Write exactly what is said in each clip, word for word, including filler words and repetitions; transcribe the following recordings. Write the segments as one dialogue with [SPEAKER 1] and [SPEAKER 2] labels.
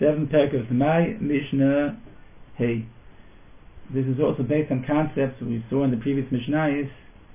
[SPEAKER 1] seven Perek of Mai, Mishnah Hey. This is also based on concepts we saw in the previous Mishnayos.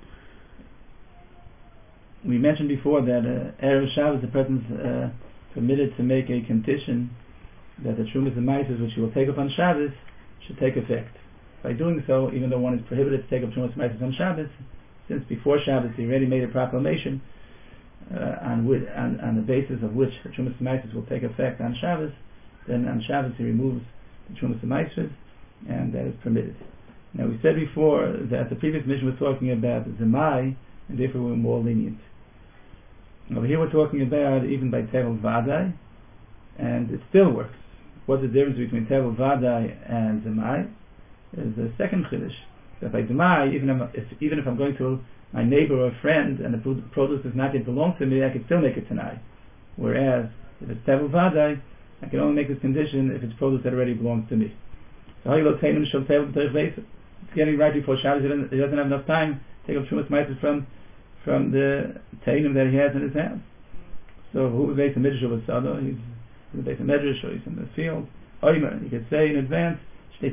[SPEAKER 1] We mentioned before that uh, Erev Shabbos, the person's uh, permitted to make a condition that the Trumas and Maises which he will take up on Shabbos should take effect. By doing so, even though one is prohibited to take up Trumas and Maises on Shabbos, since before Shabbos he already made a proclamation uh, on, with, on, on the basis of which the Trumas and Maises will take effect on Shabbos, then on Shabbos he removes the Trumas and Maises, and that is permitted. Now we said before that the previous mission was talking about the Zemai, and therefore we're more lenient. Over here we're talking about even by Tevel Vadai, and it still works. What's the difference between Tevel Vadai and Zemai? Is the second Chiddush. That by Zemai, even if, even if I'm going to my neighbor or friend and the produce does not yet belong to me, I can still make it tonight. Whereas if it's Tevel Vadai, I can only make this condition if it's produce that already belongs to me. So it's getting right before Shabbos, he doesn't, he doesn't have enough time to take up Trumas Maises from from the Tainim that he has in his house. So who is the Midrash of Asada? He's in the base of Medrash, or he's in the field. Oymer, he could say in advance, the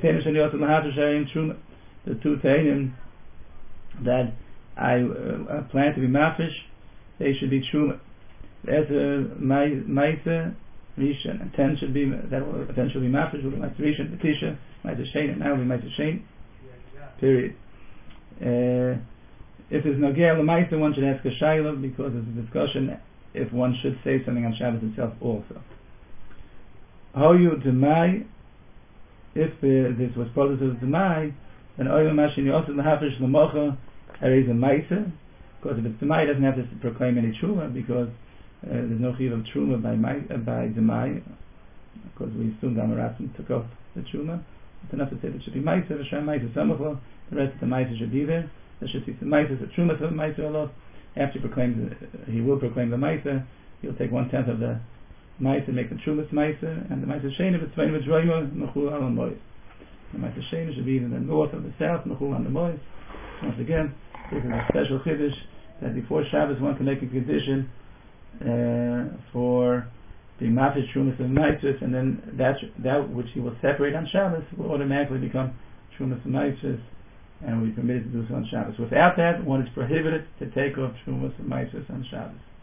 [SPEAKER 1] two Tainim that I uh, plan to be mafish, they should be Truma. There's a Maisa Rishon, and ten should be, that will eventually be mafish, will be Maisa Rishon, Betisha, Maisa Shein, and now will be Maisa Shein. Period. Uh, if there's no Ger L'Maisa, one should ask a Shaila, because there's a discussion if one should say something on Shabbos itself also. Hoyu Demai, if the, this was produce of Demai, then Oyu Mashin Yosef L'Hafish L'Mocha, there is a Maisa, because if it's Demai, it doesn't have to proclaim any Truma, because uh, there's no Chiv of Truma by, uh, by Demai, because we assumed Amarasim took off the Truma. It's enough to say that it should be Maisa, V'Shem Maisa Samachla, the rest of the Maisa should be there. There should be some Maisa, the Truma of Maisa Allah. After he proclaims, uh, he will proclaim the Maisa, he'll take one tenth of the Maisa, make the Trumas Maisa, and the Maisa Shein, if it's Tvain V'Droima, Mechul Al Mois. The Maisa Shein should be in the north or the south, Mechul Al Mois. Once again, this is a special Chiddush that before Shabbos one can make a condition uh, for the Mafish Trumas and Maisus, and then that that which he will separate on Shabbos will automatically become Trumas and Maisus, and will be permitted to do so on Shabbos. Without that, one is prohibited to take off Trumas and Maisus on Shabbos.